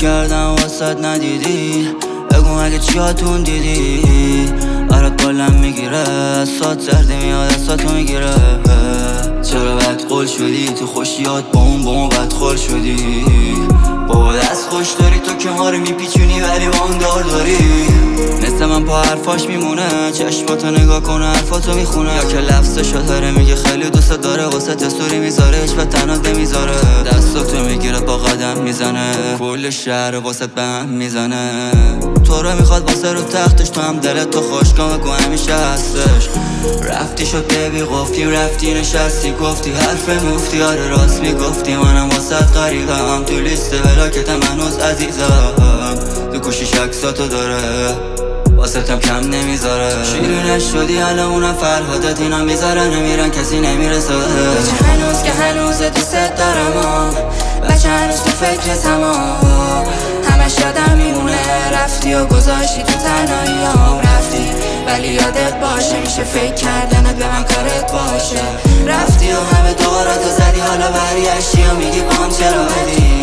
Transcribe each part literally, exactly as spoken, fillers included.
کردم واسط ندیدی، بگو اگه چیاتون دیدی. برات بالم میگیره، سات زرده میاد دستاتو میگیره. چرا بد قول شدی تو خوشیات با اون با اون بد خور شدی. بابا دست خوش داری تو که ما رو میپیچونی ولی با اون دار داری. مثل من پا حرفاش میمونه، چشماتو نگاه کنه حرفاتو میخونه. یا که لفظشو داره میگه خیلی دوست داره، واسه تستوری میذاره هیچ به تنات نمیذاره. دستاتو میگیره با قدم میزنه، کل شهر واسه به هم میزنه. تو رو میخواد واسه رو تختش، تو هم دلت تو خوش کن بگو همیشه هستش. رفتی شد ببی قفتیم، رفتی نشستی گفتی حرف مفتی. آره راست میگفتی منم واسه غریبم، تو لیست بلاکتم هنوز عزیزم. تو گوشیش عکساتو داره واسه کم نمیذاره. شیرینش شدی الان اونم فرهادت، اینا میذاره نمیرن کسی نمیرسه. بچه هنوز که هنوز دوست دارم، بچه هنوز تو فکرتم، همش یادم میمونه. رفتی و گذاشتی تو تنهایی ها، رفتی ولی یادت باشه میشه فکر کردنت به من کارت باشه. رفتی و همه دوراتو زدی، حالا برگشتی و میگی بام چرا بدی.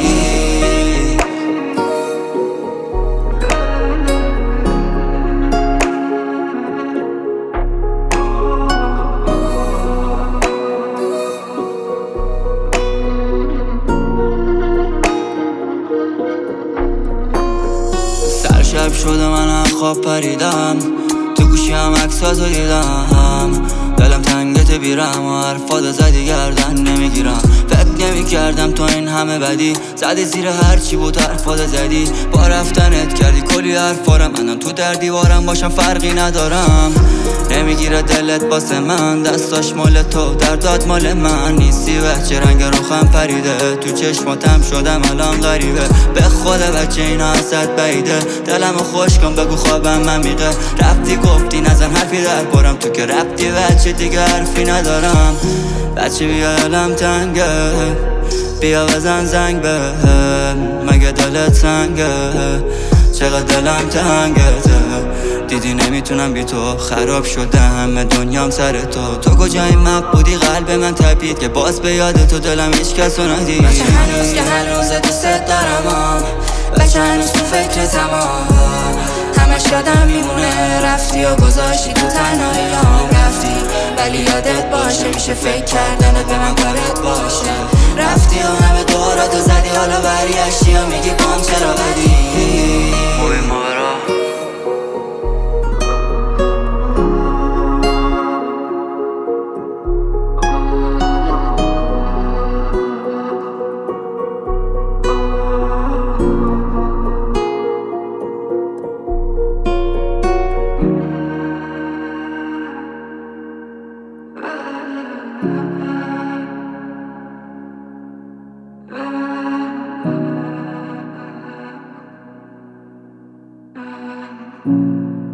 شب شده من خواب پریدم، تو گوشی هم عکساتو دیدم. دلم تنگت بیرم و حرفاتو زدی گردن نمیگیرم. فکر نمی کردم تو این همه بدی، زدی زیر هرچی بود حرفاتو زدی. با رفتنت کردی کلی حرفارم، منم تو در دیوارم باشم فرقی ندارم. نمیگیره دلت باسه من، دستاش مال تو دردات مال من. نیستی بچه رنگ روخم پریده، تو چشماتم شدم الان غریبه. به خدا بچه اینا ازت بعیده، دلمو خوش کن بگو خوابم عمیقه. رفتی گفتی نزن حرفی در بارم، تو که رفتی بچه دیگه حرفی ندارم. بچه بیا دلم تنگه، بیا بزن زنگ بهم، مگه دلت سنگه؟ چقدر دلم تنگته، دیدی نمیتونم بی تو، خراب شده همه دنیام سر تو. تو کجایی مپ بودی قلب من تپید، که باز به یاد تو دلم هیچ کسو ندید. بچه هنوز که هنوز دوست دارم، بچه هنوز تو فکرتم، همش یادم میمونه. رفتی و گذاشتی تو تنهایی ها، رفتی ولی یادت باشه میشه فکر کردنت به من کارت باشه. رفتی و همه دوراتو زدی، حالا برگشتی و میگی بام چرا بدی. Thank you.